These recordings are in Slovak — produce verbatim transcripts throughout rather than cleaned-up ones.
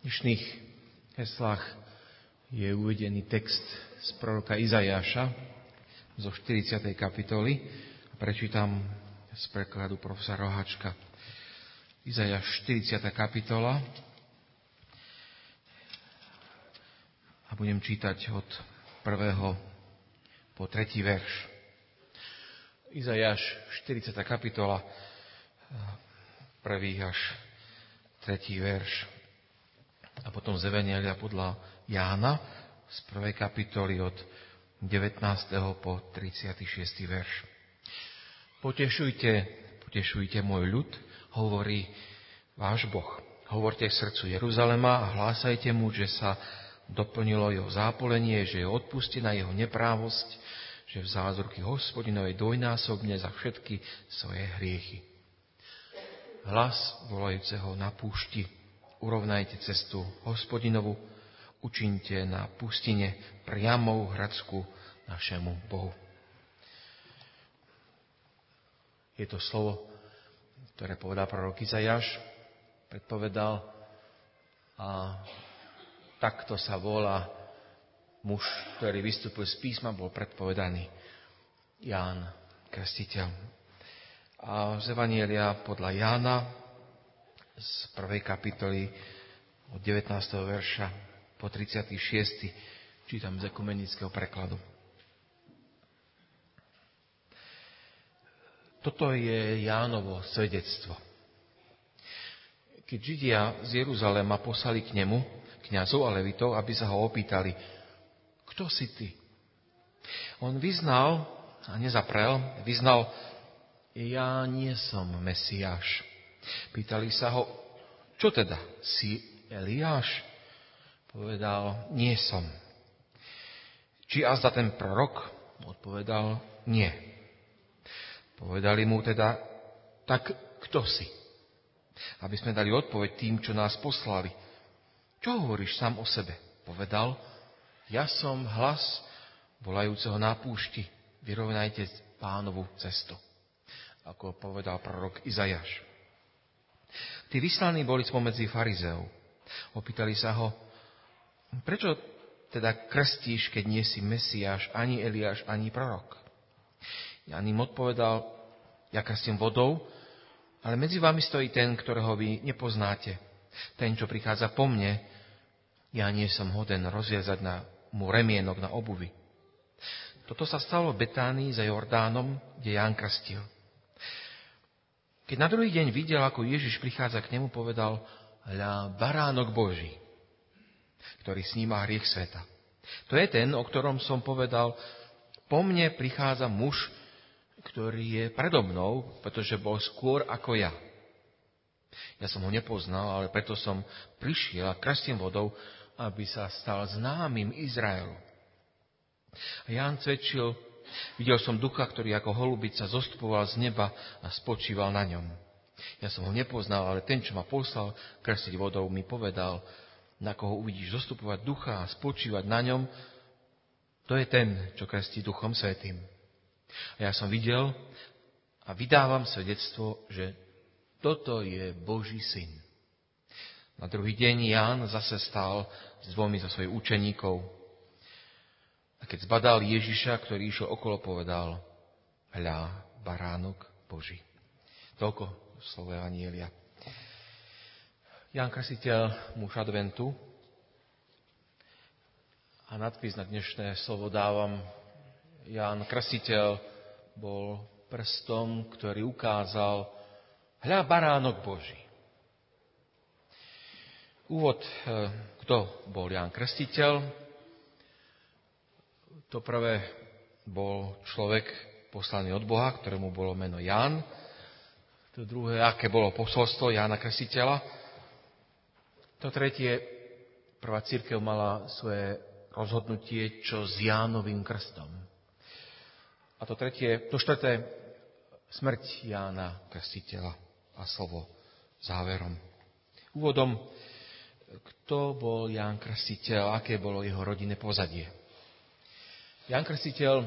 V dnešných heslách je uvedený text z proroka Izajáša zo štyridsiatej kapitoly. Prečítam z prekladu profesora Rohačka. Izajáš štyridsiata kapitola a budem čítať od prvého po tretí verš. Izajáš štyridsiata kapitola, prvý až tretí verš. A potom z Evanjelia podľa Jána z prvej kapitoly od devätnásteho po tridsiaty šiesty verš. Potešujte, potešujte môj ľud, hovorí váš Boh. Hovorte srdcu Jeruzalema a hlásajte mu, že sa doplnilo jeho zápolenie, že je odpustená jeho neprávosť, že vzal z ruky Hospodinovej dvojnásobne za všetky svoje hriechy. Hlas volajúceho na púšti: urovnajte cestu Hospodinovu, učiňte na pustine priamou hradsku našemu Bohu. Je to slovo, ktoré povedal prorok Izajáš, predpovedal, a takto sa volá muž, ktorý vystúpil z písma, bol predpovedaný Ján Krstiteľ. A z Evanjelia podľa Jána z prvej kapitoly od devätnásteho verša po tridsiaty šiesty čítam z ekumenického prekladu. Toto je Jánovo svedectvo. Keď Židia z Jeruzalema poslali k nemu kňazov a levitov, aby sa ho opýtali: kto si ty? On vyznal a nezaprel, vyznal: ja nie som Mesiáš. Pýtali sa ho: čo teda, si Eliáš? Povedal: nie som. Či azda ten prorok? Odpovedal: nie. Povedali mu teda: tak kto si? Aby sme dali odpoveď tým, čo nás poslali. Čo hovoríš sám o sebe? Povedal: ja som hlas volajúceho na púšti, vyrovnajte Pánovu cestu. Ako povedal prorok Izajáš. Tí vyslaní boli spomedzi farizeov. Opýtali sa ho: prečo teda krstíš, keď nie si Mesiáš, ani Eliáš, ani prorok? Ján im odpovedal: ja krstím vodou, ale medzi vami stojí ten, ktorého vy nepoznáte. Ten, čo prichádza po mne, ja nie som hoden rozviazať na mu remienok na obuvi. Toto sa stalo v Betánii za Jordánom, kde Ján krstil. Keď na druhý deň videl, ako Ježiš prichádza k nemu, povedal: hľa, baránok Boží, ktorý sníma hriech sveta. To je ten, o ktorom som povedal: po mne prichádza muž, ktorý je predo mnou, pretože bol skôr ako ja. Ja som ho nepoznal, ale preto som prišiel a krstím vodou, aby sa stal známym Izraelu. A Ján svedčil: videl som ducha, ktorý ako holubica zostupoval z neba a spočíval na ňom. Ja som ho nepoznal, ale ten, čo ma poslal krstiť vodou, mi povedal: na koho uvidíš zostupovať ducha a spočívať na ňom, to je ten, čo krstí Duchom Svätým. A ja som videl a vydávam svedectvo, že toto je Boží syn. Na druhý deň Ján zase stál s dvomi zo svojich učeníkov. A keď zbadal Ježiša, ktorý išiel okolo, povedal: hľa, baránok Boží. Toľko slovo Evanjelia. Ján Krstiteľ, muž adventu. A nadpis na dnešné slovo dávam: Ján Krstiteľ bol prstom, ktorý ukázal: hľa, baránok Boží. Úvod, kto bol Ján Krstiteľ. To prvé, bol človek poslaný od Boha, ktorému bolo meno Ján. To druhé, aké bolo posolstvo Jána Krstiteľa. To tretie, prvá cirkev mala svoje rozhodnutie, čo s Jánovým krstom. A to tretie, to štvrté, smrť Jána Krstiteľa a slovo záverom. Úvodom, kto bol Ján Krstiteľ, aké bolo jeho rodinné pozadie. Ján Krstiteľ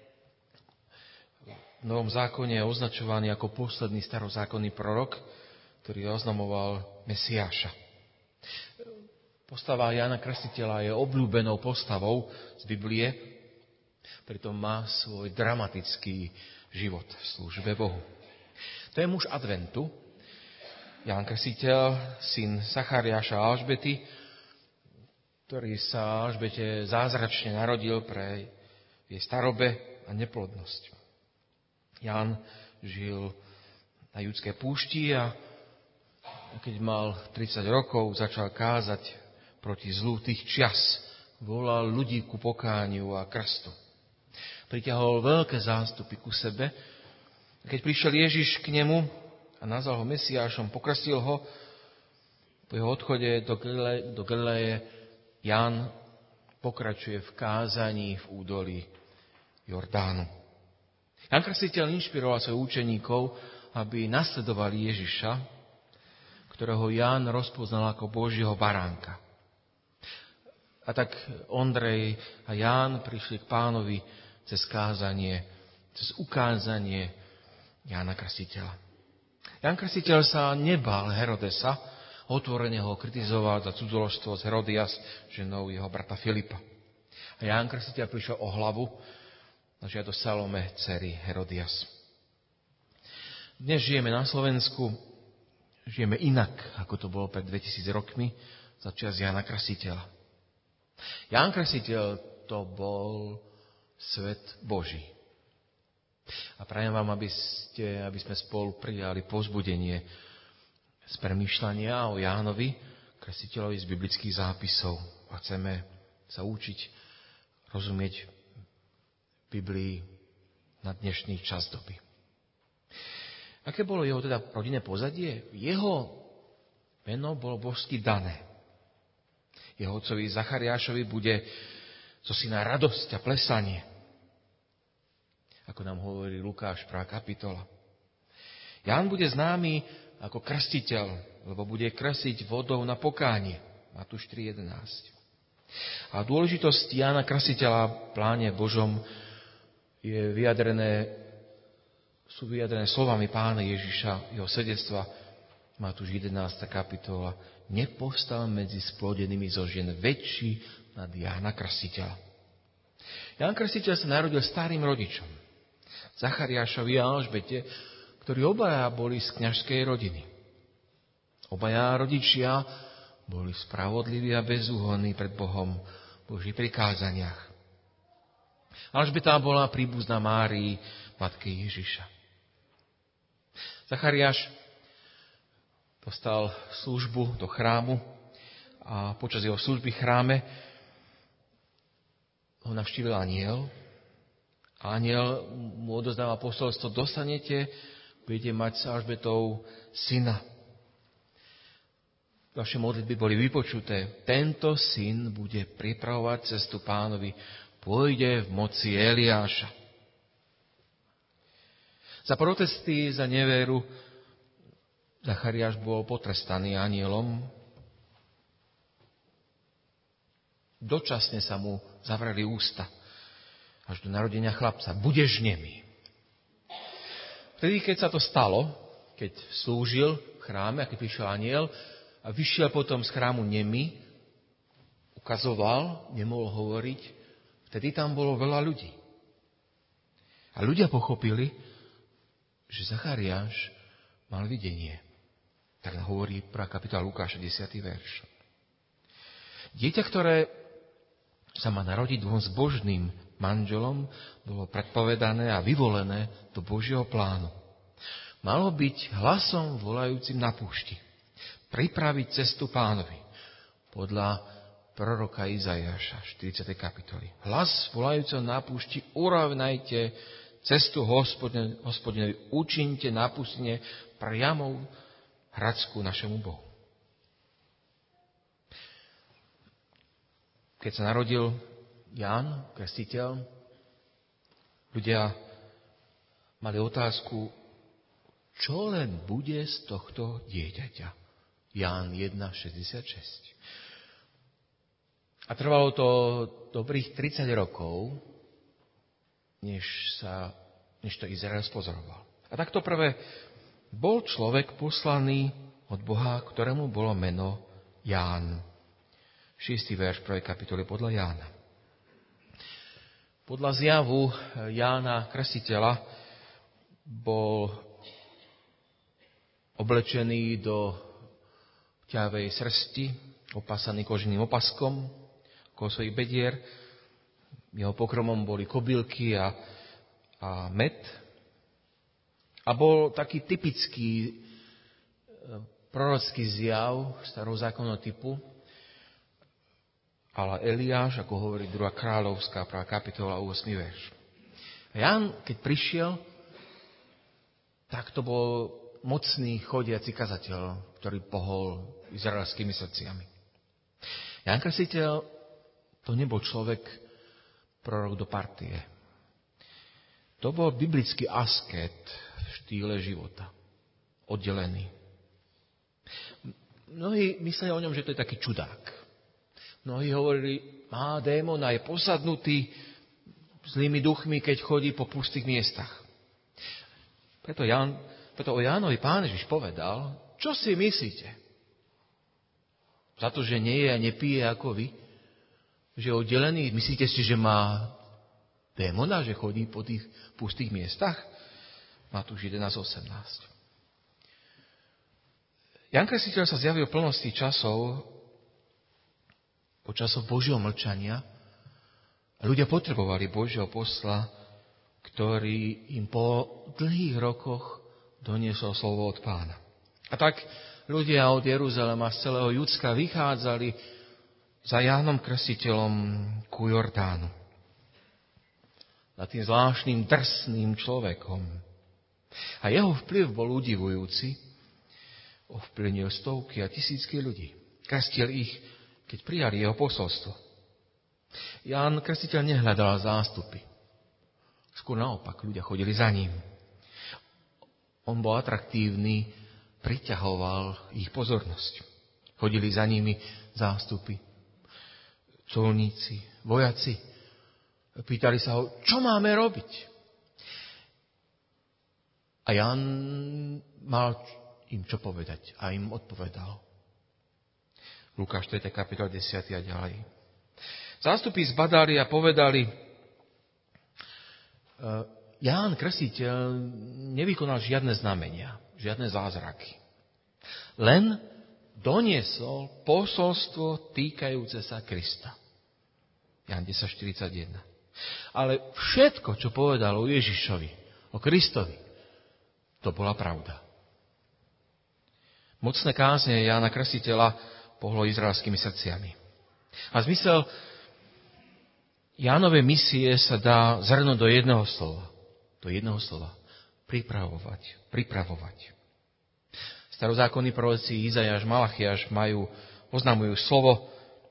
v Novom zákone je označovaný ako posledný starozákonný prorok, ktorý oznamoval Mesiáša. Postava Jána Krstiteľa je obľúbenou postavou z Biblie, pritom má svoj dramatický život v službe Bohu. To je muž adventu, Ján Krstiteľ, syn Zachariáša a Alžbety, ktorý sa Alžbete zázračne narodil pre jej starobe a neplodnosť. Ján žil na judskej púšti a keď mal tridsať rokov, začal kázať proti zlu tých čias. Volal ľudí ku pokániu a krstu. Priťahol veľké zástupy ku sebe. Keď prišiel Ježiš k nemu a nazval ho Mesiášom, pokrstil ho, po jeho odchode do, Galileje, do Galileje Ján pokračuje v kázaní v údolí Jordánu. Ján Krstiteľ inšpiroval svojich učeníkov, aby nasledovali Ježiša, ktorého Ján rozpoznal ako Božieho baránka. A tak Ondrej a Ján prišli k Pánovi cez kázanie, cez ukázanie Jána Krstiteľa. Ján Krstiteľ sa nebál Herodesa, otvorene ho kritizoval za cudzoložstvo z Herodias, ženou jeho brata Filipa. A Ján Krstiteľ prišiel o hlavu na žiadosť Salome, dcery Herodias. Dnes žijeme na Slovensku, žijeme inak, ako to bolo pred dvetisíc rokmi, za čias Jána Krstiteľa. Ján Krstiteľ to bol svet Boží. A prajem vám, aby, ste, aby sme spolu prijali povzbudenie z premýšľania o Jánovi Krstiteľovi z biblických zápisov. A chceme sa učiť rozumieť Biblii na dnešný čas doby. Aké bolo jeho teda rodinné pozadie? Jeho meno bolo božsky dané. Jeho otcovi Zachariášovi bude zo syna radosť a plesanie. Ako nám hovorí Lukáš, prvá kapitola. Ján bude známy ako krstiteľ, lebo bude krstiť vodou na pokánie. Matúš tri jedenásť. A dôležitosť Jána Krstiteľa v pláne Božom je vyjadrené, sú vyjadrené slovami Pána Ježiša, jeho svedectva, Matúš jedenásta kapitola. Nepovstal medzi splodenými zo žien väčší nad Jána Krstiteľa. Ján Krstiteľ sa narodil starým rodičom, Zachariášovi a Alžbete, ktorí obaja boli z kňažskej rodiny. Obaja rodičia boli spravodliví a bezúhonní pred Bohom v Božích prikázaniach. Alžbeta bola príbuzná Márii, matke Ježiša. Zachariáš dostal službu do chrámu a počas jeho služby v chráme ho navštívil anjel. Anjel mu odozdáva posolstvo: dostanete, budete mať s Alžbetou syna. Vaše modlitby boli vypočuté. Tento syn bude pripravovať cestu Pánovi, pôjde v moci Eliáša. Za protesty, za neveru Zachariáš bol potrestaný anjelom. Dočasne sa mu zavreli ústa až do narodenia chlapca. Budeš nemý. Vtedy, keď sa to stalo, keď slúžil v chráme a keď prišiel anjel a vyšiel potom z chrámu nemý, ukazoval, nemohol hovoriť, vtedy tam bolo veľa ľudí. A ľudia pochopili, že Zachariáš mal videnie. Tak hovorí prvá kapitola Lukáša, desiaty verš. Dieťa, ktoré sa má narodiť dvom zbožným manželom, bolo predpovedané a vyvolené do Božieho plánu. Malo byť hlasom volajúcim na púšti. Pripraviť cestu Pánovi. Podľa proroka Izaiáša, štyridsiatej kapitoly. Hlas volajúceho na púšti: urovnajte cestu Hospodinovi, učinite na pustine priamou hradsku našemu Bohu. Keď sa narodil Ján Krstiteľ, ľudia mali otázku, čo len bude z tohto dieťaťa. Ján jeden šesťdesiatšesť. A trvalo to dobrých tridsať rokov, než, sa, než to Izrael spozoroval. A takto prvé bol človek poslaný od Boha, ktorému bolo meno Ján. šiesty verš prvej kapitoly podľa Jána. Podľa zjavu Jána Krstiteľa bol oblečený do ťavej srsti, opasaný koženým opaskom okolo svojich bedier. Jeho pokromom boli kobylky a, a med. A bol taký typický prorocký zjav starozákonného typu, ale Eliáš, ako hovorí druhá kráľovská, prvá kapitola, ôsmy verš. A Ján, keď prišiel, tak to bol mocný chodiaci kazateľ, ktorý pohol izraelskými srdciami. Ján Krstiteľ to nebol človek, prorok do partie. To bol biblický asket v štýle života. Oddelený. Mnohí mysleli o ňom, že to je taký čudák. Mnohí hovorili, má démona, je posadnutý zlými duchmi, keď chodí po pustých miestach. Preto, Jan, preto o Jánovi Pán Ježiš povedal, čo si myslíte? Za to, že nie je a nepije ako vy? Že je oddelený? Myslíte si, že má démona, že chodí po tých pustých miestach? Matúš jedenásť osemnásť. Ján Krstiteľ sa zjavil v plnosti časov, počas Božieho mlčania. Ľudia potrebovali Božieho posla, ktorý im po dlhých rokoch doniesol slovo od Pána. A tak ľudia od Jeruzalema z celého Judska vychádzali za Jánom Krstiteľom ku Jordánu. Za tým zvláštnym drsným človekom. A jeho vplyv bol udivujúci. Ovplyvnil stovky a tisícky ľudí. Krstil ich, keď prijali jeho posolstvo. Ján Krstiteľ nehľadal zástupy. Skôr naopak, ľudia chodili za ním. On bol atraktívny, priťahoval ich pozornosť. Chodili za nimi zástupy, colníci, vojaci. Pýtali sa ho, čo máme robiť? A Ján mal im čo povedať a im odpovedal. Lukáš štvrtá kapitola desať a ďalej. Zástupy zbadali a povedali, Ján Krstiteľ nevykonal žiadne znamenia, žiadne zázraky. Len doniesol posolstvo týkajúce sa Krista. Ján desať štyridsaťjeden. Ale všetko, čo povedal o Ježišovi, o Kristovi, to bola pravda. Mocné kázne Jána Krstiteľa pohlo izraelskými srdciami. A zmysel Jánovej misie sa dá zhrnúť do jedného slova. Do jedného slova. Pripravovať. Pripravovať. Starozákonní proroci Izajáš, Malachiáš majú, oznamujú slovo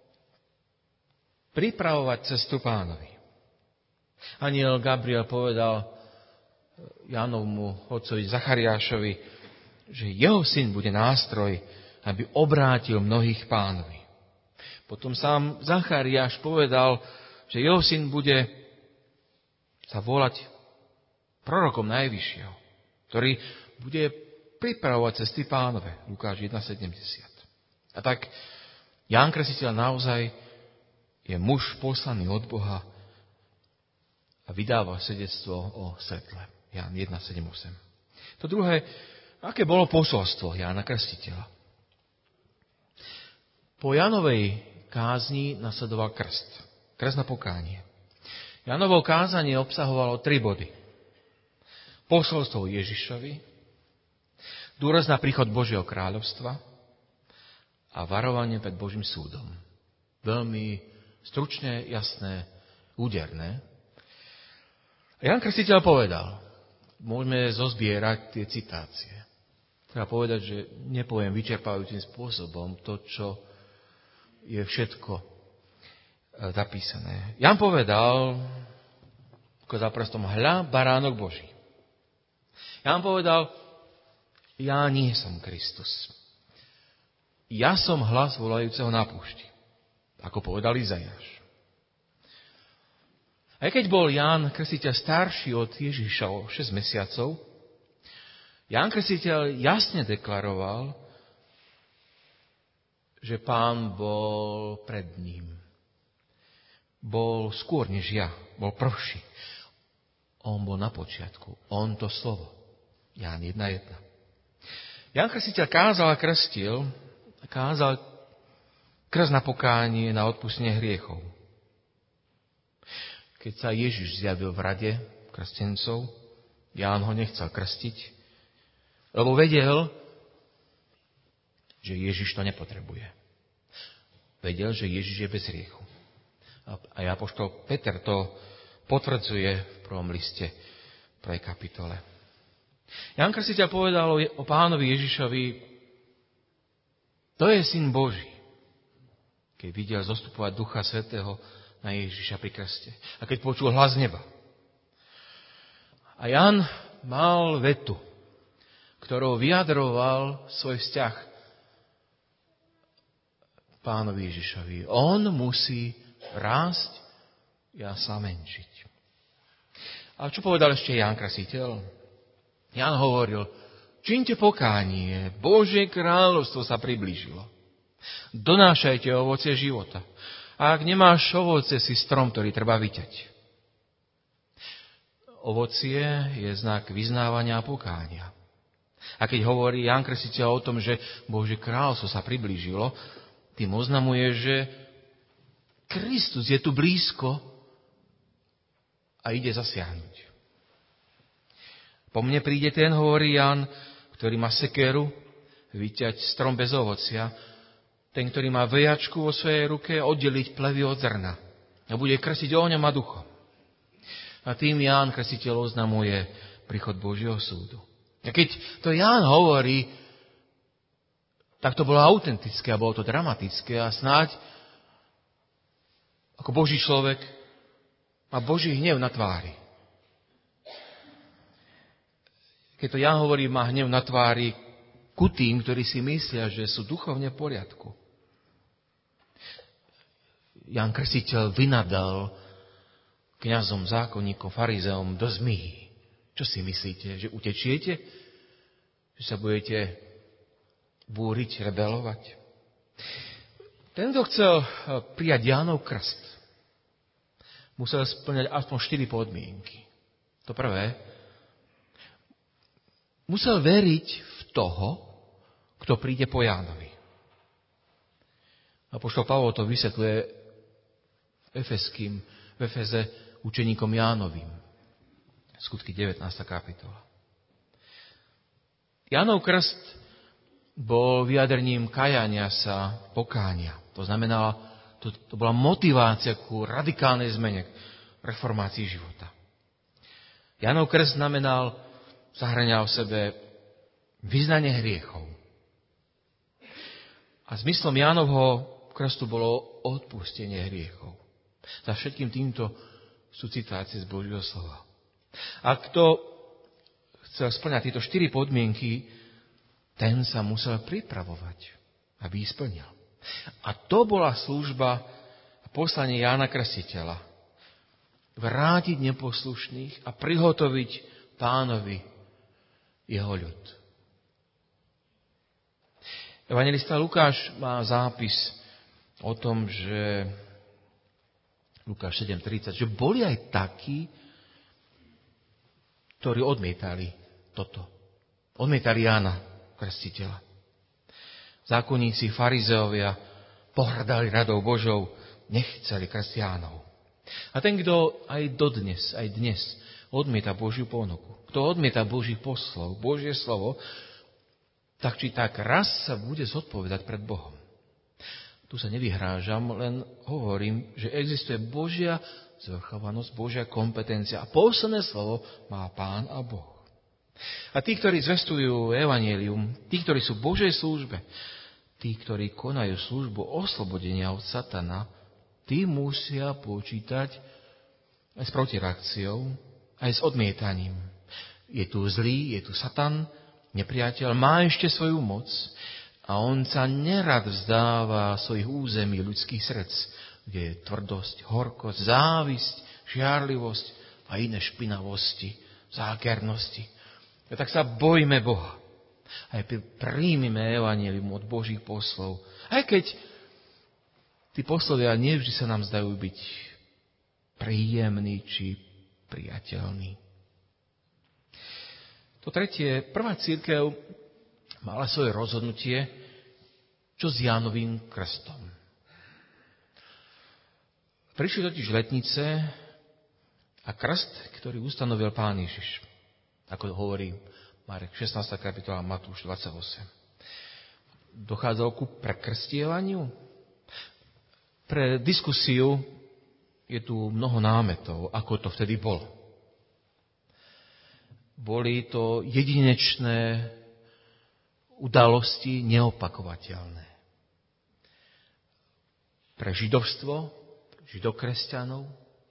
pripravovať cestu Pánovi. Anjel Gabriel povedal Jánovmu otcovi Zachariášovi, že jeho syn bude nástroj, aby obrátil mnohých Pánovi. Potom sám Zachariáš povedal, že jeho syn bude sa volať prorokom Najvyššieho, ktorý bude pripravovať cesty Pánove. Lukáš jedna sedemdesiat. A tak Ján Krstiteľ naozaj je muž poslaný od Boha a vydáva svedectvo o svetle. Ján jedna sedem osem. To druhé, aké bolo posolstvo Jána Krstiteľa? Po Jánovej kázni nasledoval krst. Krst na pokánie. Jánovo kázanie obsahovalo tri body. Posolstvo Ježišovi, dôraz na príchod Božieho kráľovstva a varovanie pred Božím súdom. Veľmi stručné, jasné, úderné. A Ján Krstiteľ povedal, môžeme zozbierať tie citácie. Treba povedať, že nepoviem vyčerpávajúcim spôsobom to, čo je všetko zapísané. Ján povedal, ako za prstom, hľa, baránok Boží. Ján povedal, ja nie som Kristus. Ja som hlas volajúceho na púšti. Ako povedal Izajáš. Aj keď bol Ján Krstiteľ starší od Ježiša o šesť mesiacov, Ján Krstiteľ jasne deklaroval, že Pán bol pred ním. Bol skôr než ja, bol prvší. On bol na počiatku, on to slovo. Ján jedna jedna. Ján Krstiteľ kázal a krstil, kázal krst na pokánie, na odpustenie hriechov. Keď sa Ježiš zjavil v rade krstencov, Ján ho nechcel krstiť, lebo vedel, že Ježiš to nepotrebuje. Vedel, že Ježiš je bez hriechu. A apoštol Peter to potvrdzuje v prvom liste, v prvej kapitole. Ján Krstiteľ povedal o Pánovi Ježišovi, to je Syn Boží, keď videl zostupovať Ducha Svätého na Ježiša pri krste. A keď počul hlas neba. A Ján mal vetu, ktorou vyjadroval svoj vzťah Pánovi Ježišovi. On musí rásť, ja sa menšiť. A čo povedal ešte Ján Krstiteľ? Ján hovoril, činte pokánie, Božie kráľovstvo sa priblížilo. Donášajte ovocie života. A ak nemáš ovocie, si strom, ktorý treba vyťať. Ovocie je znak vyznávania a pokánia. A keď hovorí Ján Krstiteľ o tom, že Božie kráľovstvo sa priblížilo, tým oznamuje, že Kristus je tu blízko a ide zasiahnuť. Po mne príde ten, hovorí Ján, ktorý má sekeru, vyťať strom bez ovocia, ten, ktorý má vejačku vo svojej ruke, oddeliť plevy od zrna a bude krstiť ohňom a duchom. A tým Ján Krstiteľ oznamuje príchod Božieho súdu. A keď to Ján hovorí, tak to bolo autentické a bolo to dramatické a snáď ako Boží človek má Boží hnev na tvári. Keď to Ján hovorí, má hnev na tvári ku tým, ktorí si myslia, že sú duchovne v poriadku. Ján Krstiteľ vynadal kňazom, zákonníkom, farizeom do zmihy. Čo si myslíte? Že utečiete? Že sa budete búriť, rebelovať? Ten, kto chcel prijať Jánov krst, musel splňať aspoň štyri podmienky. To prvé, musel veriť v toho, kto príde po Jánovi. Apoštol Pavol to vysvetľuje Efeským, v Efeze učeníkom Jánovým. Skutky devätnásta kapitola. Jánov krst bol vyjadrením kajania sa, pokánia. To znamená, to, to bola motivácia ku radikálnej zmene, reformácii života. Jánov krst znamenal, zahŕňal v sebe vyznanie hriechov. A zmyslom Jánovho krstu bolo odpustenie hriechov. Za všetkým týmto sú citácie z Božieho slova. A kto chcel spĺňať tieto štyri podmienky, ten sa musel pripravovať, aby ich splnil. A to bola služba a poslanie Jána Krstiteľa. Vrátiť neposlušných a prihotoviť Pánovi jeho ľud. Evanjelista Lukáš má zápis o tom, že Lukáš sedem tridsať, že boli aj takí, ktorí odmietali toto. Odmietali Jána Krstiteľa. Zákonníci, farizeovia pohrdali radou Božou, nechceli krst Jánov. A ten, kto aj dodnes, aj dnes odmieta Božiu ponuku, kto odmieta Boží poslov, Božie slovo, tak či tak raz sa bude zodpovedať pred Bohom. Tu sa nevyhrážam, len hovorím, že existuje Božia zvrchovanosť, Božia kompetencia a posledné slovo má Pán a Boh. A tí, ktorí zvestujú evanjelium, tí, ktorí sú v Božej službe, tí, ktorí konajú službu oslobodenia od satana, tí musia počítať aj s protireakciou, aj s odmietaním. Je tu zlý, je tu satan, nepriateľ, má ešte svoju moc a on sa nerad vzdáva svojich území ľudských srdc, kde je tvrdosť, horkosť, závisť, žiarlivosť a iné špinavosti, zákernosti. A tak sa bojme Boha. Aj príjmime evanjelium od Božích poslov. Aj keď tí poslovia nevždy sa nám zdajú byť príjemní či priateľní. To tretie, prvá cirkev mala svoje rozhodnutie, čo s Jánovým krstom. Prišli totiž letnice a krst, ktorý ustanovil Pán Ježiš, ako hovorí Marek šestnásta kapitola, Matúš dvadsaťosem. Dochádzalo ku prekrstievaniu? Pre diskusiu je tu mnoho námetov, ako to vtedy bolo. Boli to jedinečné udalosti, neopakovateľné. Pre židovstvo, židokresťanov,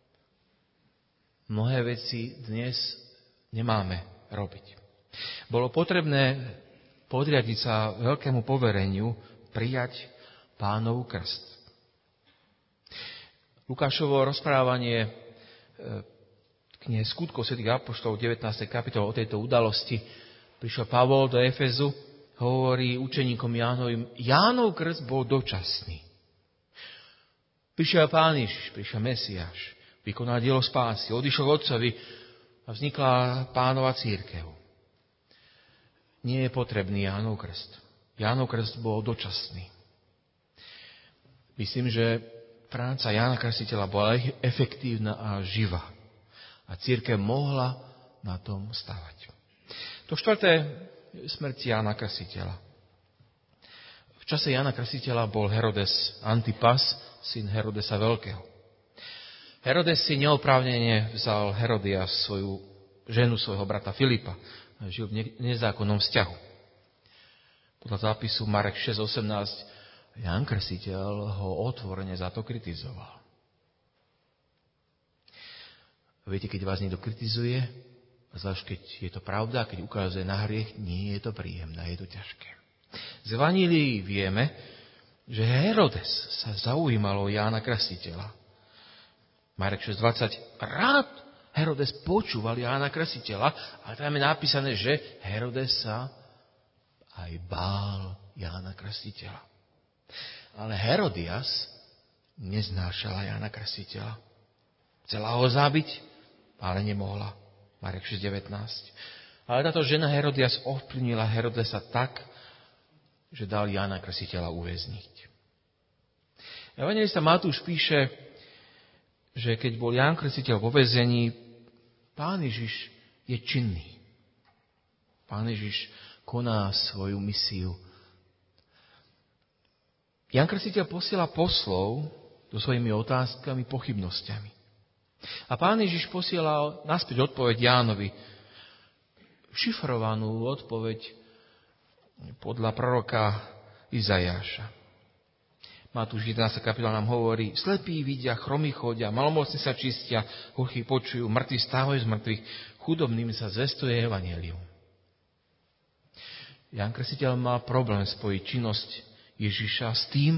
mnohé veci dnes nemáme robiť. Bolo potrebné podriadiť sa veľkému povereniu, prijať Pánov krst. Lukášovo rozprávanie knihe Skutkov svätých apoštolov v devätnástej kapitole o tejto udalosti. Prišiel Pavol do Efezu, hovorí učeníkom Jánovým, Jánov krst bol dočasný. Prišiel Pán Ježiš, prišiel Mesiáš, vykonal dielo spásy, odišiel k Otcovi a vznikla Pánova cirkev. Nie je potrebný Jánov krst. Jánov krst bol dočasný. Myslím, že práca Jána Krstiteľa bola efektívna a živá. A cirkev mohla na tom stavať. To štvrté, smrť Jána Krstiteľa. V čase Jána Krstiteľa bol Herodes Antipas, syn Herodesa Veľkého. Herodes si neoprávnene vzal Herodia, svoju ženu svojho brata Filipa. Žil v nezákonnom vzťahu. Podľa zápisu Marek šesť osemnásť Ján Krstiteľ ho otvorene za to kritizoval. Viete, keď vás niekto kritizuje, zvlášť keď je to pravda, keď ukazuje na hriech, nie je to príjemné, je to ťažké. Z Evanílií vieme, že Herodes sa zaujímal o Jána Krstiteľa. Marek šesť dvadsať rád Herodes počúval Jána Krstiteľa, ale tam je napísané, že Herodes sa aj bál Jána Krstiteľa. Ale Herodias neznášala Jána Krstiteľa. Chcela ho zabiť, ale nemohla. Marek šesť devätnásť. Ale táto žena Herodias ovplyvnila Herodesa tak, že dal Jána Krstiteľa uväzniť. Evanjelista Matúš píše, že keď bol Ján Krstiteľ vo väzení, Pán Ježiš je činný. Pán Ježiš koná svoju misiu. Ján Krstiteľ posiela poslov so svojimi otázkami, pochybnosťami. A Pán Ježiš posiela naspäť odpoveď Jánovi. Šifrovanú odpoveď podľa proroka Izajáša. Matúš jedenásta kapitola nám hovorí, slepí vidia, chromí chodia, malomocní sa čistia, hluchí počujú, mŕtvi stávajú z mŕtvych, chudobným sa zvestuje evanjelium. Ján Krstiteľ mal problém spojiť činnosť Ježiša s tým,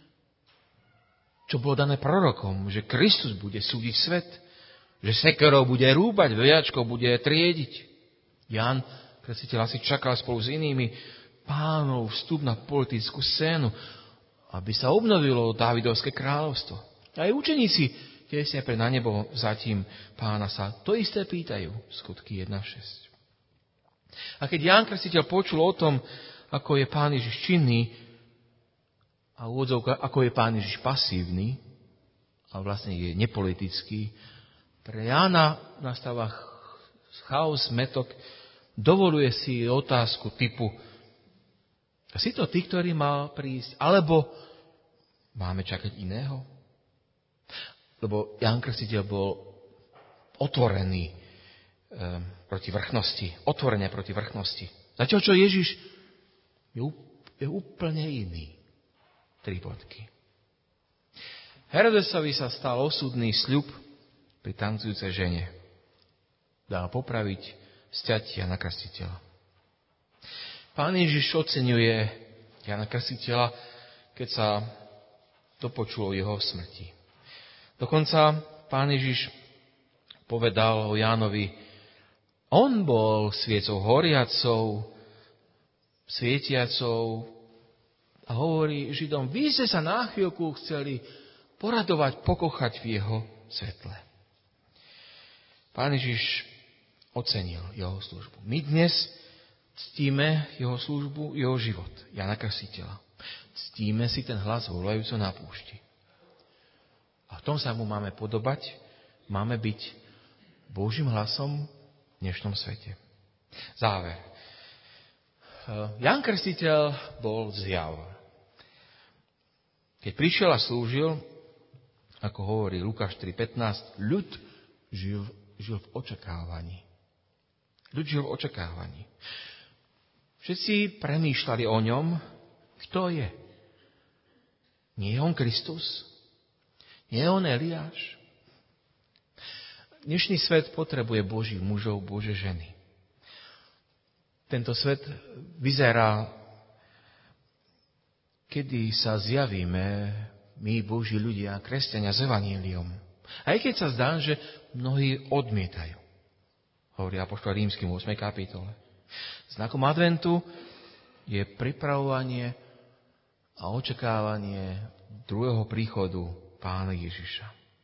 čo bolo dané prorokom, že Kristus bude súdiť svet, že sekerou bude rúbať, vejačkou bude triediť. Ján Krstiteľ asi čakal spolu s inými Pánov vstup na politickú scénu, aby sa obnovilo Dávidovské kráľovstvo. Aj učeníci tesne pred na nebo zatím Pána sa to isté pýtajú. Skutky jedna šesť. A keď Ján Krstiteľ počul o tom, ako je Pán Ježiš činný a úvodzovka, ako je Pán Ježiš pasívny a vlastne je nepolitický, pre Jána nastáva chaos, zmätok, dovoluje si otázku typu si to ty, ktorý mal prísť? Alebo máme čakať iného? Lebo Ján Krstiteľ bol otvorený e, proti vrchnosti. Otvorene proti vrchnosti. Zatiaľ, čo Ježiš je, je úplne iný. Tri bodky. Herodesovi sa stal osudný sľub pri tancujúcej žene. Dal popraviť, sťať Jána Krstiteľa. Pán Ježiš oceňuje Jána Krstiteľa, keď sa dopočulo jeho smrti. Dokonca Pán Ježiš povedal o Jánovi, on bol sviecou horiacou svietiacou a hovorí Židom, vy ste sa na chvíľku chceli poradovať, pokochať v jeho svetle. Pán Ježiš ocenil jeho službu. My dnes ctíme jeho službu, jeho život, Jana Krstiteľa. Ctíme si ten hlas volajúco na púšti. A v tom sa mu máme podobať, máme byť Božím hlasom v dnešnom svete. Záver. Ján Krstiteľ bol zjav. Keď prišiel a slúžil, ako hovorí Lukáš tri pätnásť, ľud žil, žil v očakávaní. Ľud žil v očakávaní. Všetci premýšľali o ňom, kto je. Nie je on Kristus? Nie je on Eliáš? Dnešný svet potrebuje Božích mužov, Bože ženy. Tento svet vyzerá, kedy sa zjavíme my, Boží ľudia, kresťania s evaníliom. Aj keď sa zdá, že mnohí odmietajú. Hovorí apoštol Rímskym v ôsmej kapitole. Znakom adventu je pripravovanie a očakávanie druhého príchodu Pána Ježiša.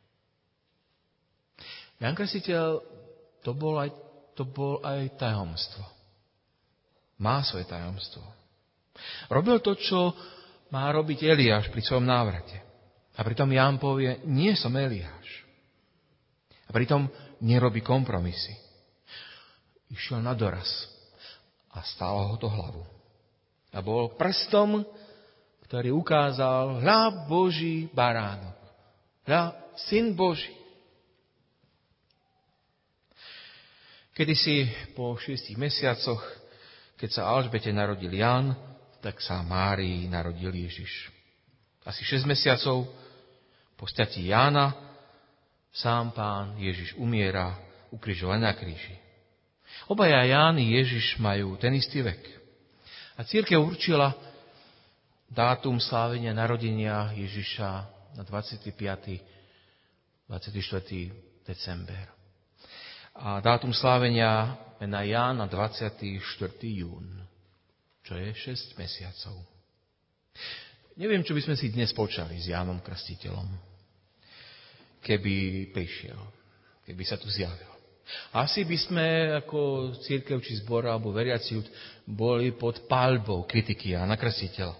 Ján Krstiteľ, to bol aj, to bol aj tajomstvo. Má svoje tajomstvo. Robil to, čo má robiť Eliáš pri svojom návrate. A pritom Ján povie, nie som Eliáš. A pritom nerobí kompromisy. Išiel na doraz a stálo ho to hlavu. A bol prstom, ktorý ukázal, hľa Boží baránok. Hľa Syn Boží. Kedysi po šiestich mesiacoch, keď sa Alžbete narodil Ján, tak sa Márii narodil Ježiš. Asi šesť mesiacov po sťatí Jána sám Pán Ježiš umiera ukrižovaný na kríži. Obaja Ján i Ježiš majú ten istý vek. A cirkev určila dátum slávenia narodenia Ježiša na dvadsiateho piateho dvadsiateho štvrtého december. A dátum slávenia mena Ján na dvadsiateho štvrtého jún, čo je šesť mesiacov. Neviem, čo by sme si dnes počali s Jánom Krstiteľom, keby prišiel, keby sa tu zjavil. Asi by sme ako cirkev či zbor alebo veriaci ľud boli pod paľbou kritiky Jána Krstiteľa.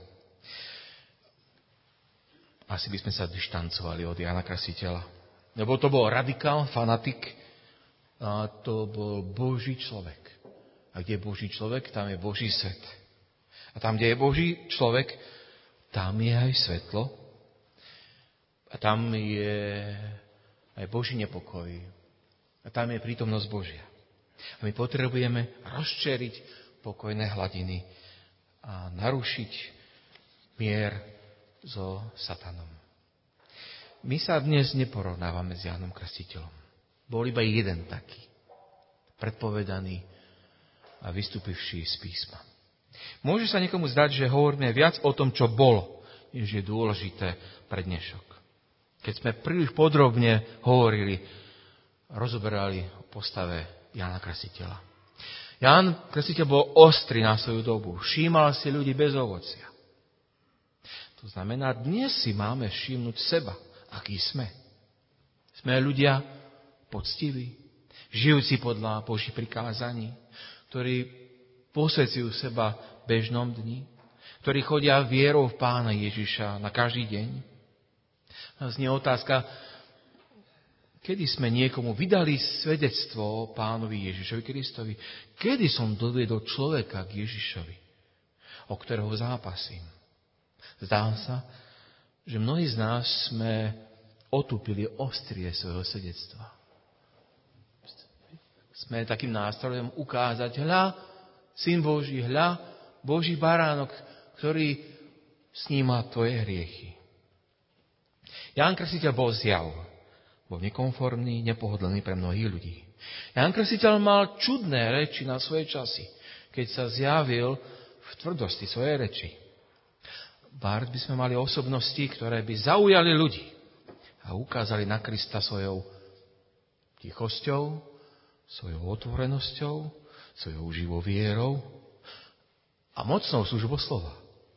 Asi by sme sa dištancovali od Jána Krstiteľa. Lebo to bol radikál, fanatik, a to bol Boží človek. A kde je Boží človek, tam je Boží svet. A tam, kde je Boží človek, tam je aj svetlo. A tam je aj Boží nepokoj. A tam je prítomnosť Božia. A my potrebujeme rozčeriť pokojné hladiny a narušiť mier so satanom. My sa dnes neporovnávame s Jánom Krstiteľom. Bol iba jeden taký, predpovedaný a vystúpivší z písma. Môže sa niekomu zdať, že hovoríme viac o tom, čo bolo, než je dôležité pre dnešok. Keď sme príliš podrobne hovorili, rozoberali o postave Jána Krstiteľa. Ján Krstiteľ bol ostrý na svoju dobu. Všímal si ľudí bez ovocia. To znamená, dnes si máme všimnúť seba, aký sme. Sme ľudia poctiví, žijúci podľa Božích prikázaní, ktorí posvedcujú seba v bežnom dni, ktorí chodia vierou v Pána Ježiša na každý deň. A znie otázka, kedy sme niekomu vydali svedectvo o Pánovi Ježišovi Kristovi? Kedy som doviedol človeka k Ježišovi, o ktorého zápasím? Zdá sa, že mnohí z nás sme otúpili ostrie svojho svedectva. Sme takým nástrojom ukázať, hľa, Syn Boží, hľa, Boží baránok, ktorý sníma tvoje hriechy. Ján Krstiteľ bol zjav. Bol nekonformný, nepohodlný pre mnohých ľudí. Ján Krstiteľ mal čudné reči na svoje časy, keď sa zjavil v tvrdosti svojej reči. Báť by sme mali osobnosti, ktoré by zaujali ľudí a ukázali na Krista svojou tichosťou, svojou otvorenosťou, svojou živou vierou a mocnou službou slova.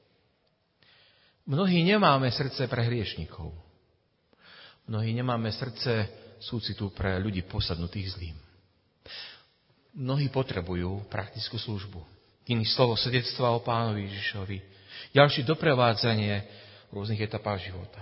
Mnohí nemáme srdce pre hriešnikov. Mnohí nemáme srdce súcitu pre ľudí posadnutých zlým. Mnohí potrebujú praktickú službu. Iný slovo svedectva o Pánovi Ježišovi. Ďalšie doprevádzanie v rôznych etapách života.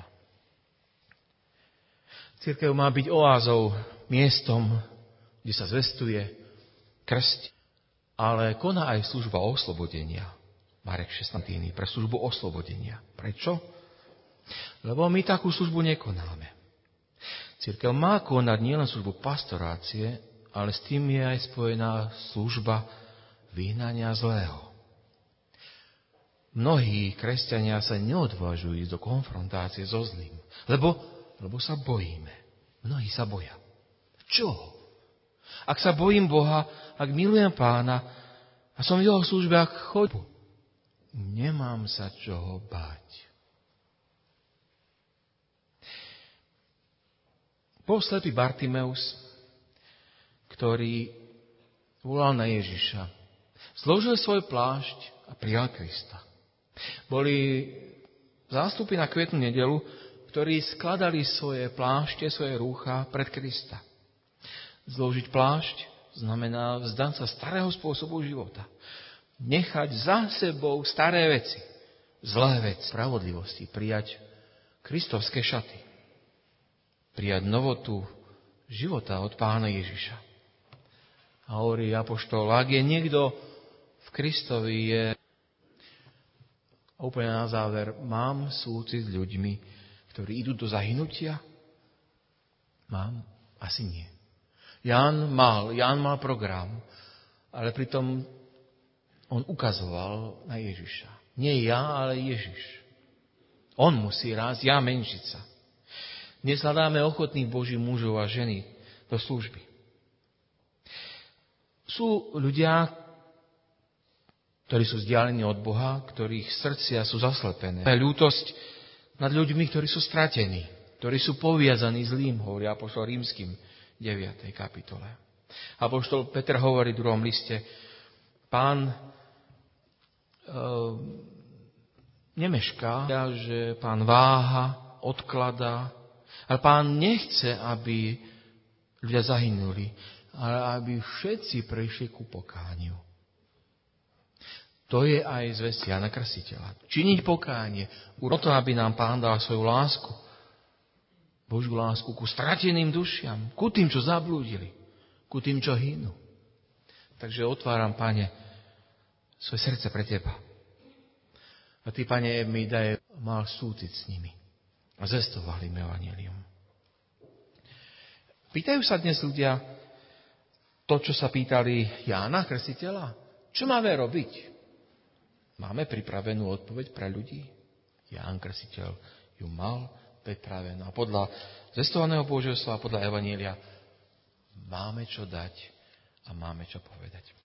Cirkev má byť oázou, miestom, kde sa zvestuje krst, ale koná aj služba oslobodenia. Marek šestnásť pre službu oslobodenia. Prečo? Lebo my takú službu nekonáme. Cirkev má konať nielen službu pastorácie, ale s tým je aj spojená služba vyhnania zlého. Mnohí kresťania sa neodvážujú ísť do konfrontácie so zlým, lebo, lebo sa bojíme. Mnohí sa boja. Čoho? Ak sa bojím Boha, ak milujem Pána a som v jeho službe, ak chodím, nemám sa čoho báť. Bol slepý Bartimeus, ktorý volal na Ježiša. Zložil svoj plášť a prijal Krista. Boli zástupy na Kvetnú nedelu, ktorí skladali svoje plášte, svoje rúcha pred Krista. Zložiť plášť znamená vzdať sa starého spôsobu života. Nechať za sebou staré veci, zlé veci, spravodlivosti, prijať kristovské šaty. Prijať novotu života od Pána Ježiša. A hovorí apoštol, ak je niekto v Kristovi, je... A úplne na záver, mám súcit s ľuďmi, ktorí idú do zahynutia? Mám? Asi nie. Ján mal, Ján mal program, ale pritom on ukazoval na Ježiša. Nie ja, ale Ježiš. On musí rásť, ja menšiť sa. Dnes hľadáme ochotných Božích mužov a ženy do služby. Sú ľudia, ktorí sú vzdialení od Boha, ktorých srdcia sú zaslepené. Je ľútosť nad ľuďmi, ktorí sú stratení, ktorí sú poviazaní zlým, hovorí apoštol Rímskym deviatej kapitole. Apoštol Peter hovorí v druhom liste, Pán e, nemešká, že Pán váha, odkladá, ale Pán nechce, aby ľudia zahynuli, ale aby všetci prešli ku pokániu. To je aj zvesť Jana Krstiteľa. Činiť pokánie. O to, aby nám Pán dal svoju lásku. Božiu lásku ku strateným dušiam. Ku tým, čo zablúdili. Ku tým, čo hynú. Takže otváram, Pane, svoje srdce pre Teba. A Ty, Pane, mi daj mal súcit s nimi. A zvestovali mi evanjelium. Pýtajú sa dnes ľudia to, čo sa pýtali Jána Krstiteľa? Čo máme robiť? Máme pripravenú odpoveď pre ľudí? Ján Krstiteľ ju mal pripravenú. A podľa zvestovaného Božieho slova, podľa evanjelia, máme čo dať a máme čo povedať.